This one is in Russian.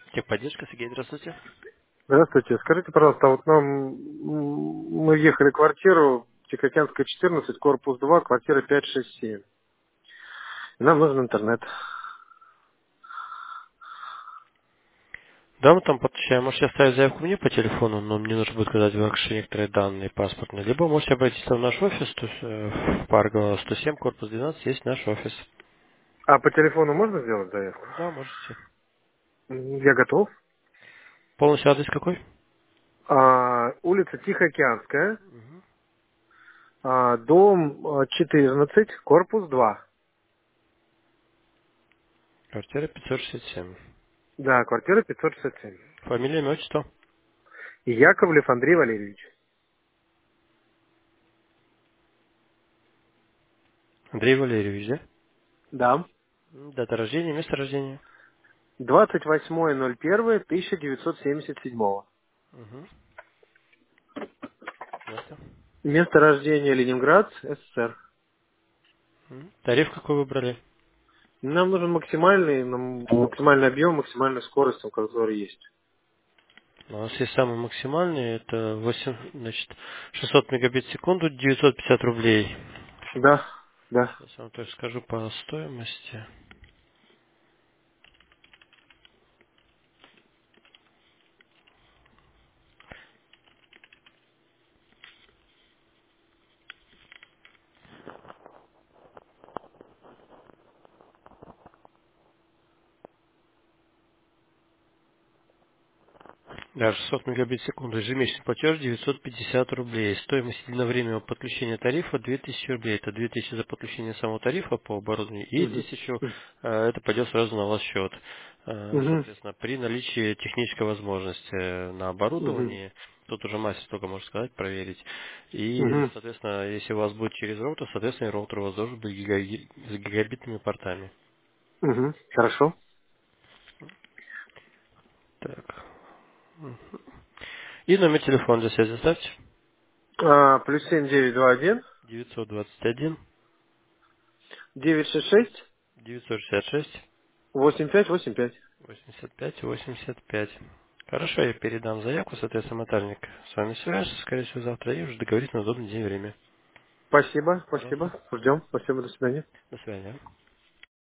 Техподдержка, Сергей, здравствуйте. Здравствуйте. Скажите, пожалуйста, вот мы въехали в квартиру Тихоокеанская, 14, корпус 2, квартира 567. Нам нужен интернет. Да, мы там подключаем. Можете оставить заявку мне по телефону, но мне нужно будет сказать ваши некоторые данные паспортные. Либо можете обратиться в наш офис, то есть, в Парго 107, корпус 12, есть наш офис. А по телефону можно сделать заявку? Да, можете. Я готов. Полностью адрес какой? Улица Тихоокеанская, дом 14, корпус 2. Квартира 567. Да, квартира 567. Фамилия, имя, отчество? Яковлев Андрей Валерьевич. Андрей Валерьевич, да? Да. Дата рождения, место рождения? 28.01.1977. Угу. Место. Место рождения Ленинград, СССР. Тариф какой выбрали? Нам нужен максимальный объем, максимальная скорость, который есть. У нас есть самый максимальный, это 8, значит, 600 мегабит в секунду, 950 рублей. Да, да. Сейчас я вам тоже скажу по стоимости. Да, 600 мегабит в секунду. Ежемесячный платеж 950 рублей. Стоимость единовременного подключения тарифа 2000 рублей. Это 2000 за подключение самого тарифа по оборудованию и Угу. 1000 это пойдет сразу на ваш счет. Угу. Соответственно, при наличии технической возможности на Угу. оборудовании, тут уже мастер только может сказать, проверить. И, Угу. соответственно, если у вас будет через роутер, соответственно, и роутер у вас должен быть с гигабитными портами. Угу. Хорошо. Так. И номер телефона для связи ставьте. Плюс 7921 921 966 966 8585. 85 85. Хорошо, я передам заявку, соответственно, мотальник с вами свяжется, скорее всего, завтра, и уже договориться на удобный день и время. Спасибо, Пожалуйста. спасибо. Ждем. Спасибо, до свидания. До свидания.